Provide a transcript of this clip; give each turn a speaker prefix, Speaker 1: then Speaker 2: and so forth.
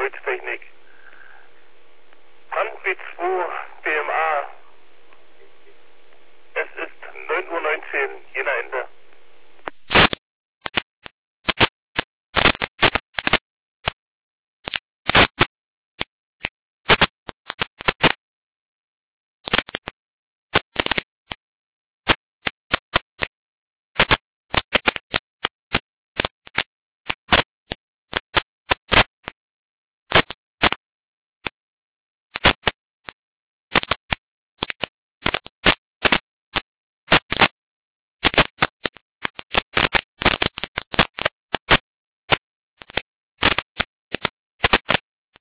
Speaker 1: Holztechnik. Brandwitz 2 BMA. Es ist 9:19 Uhr, Jena Ende.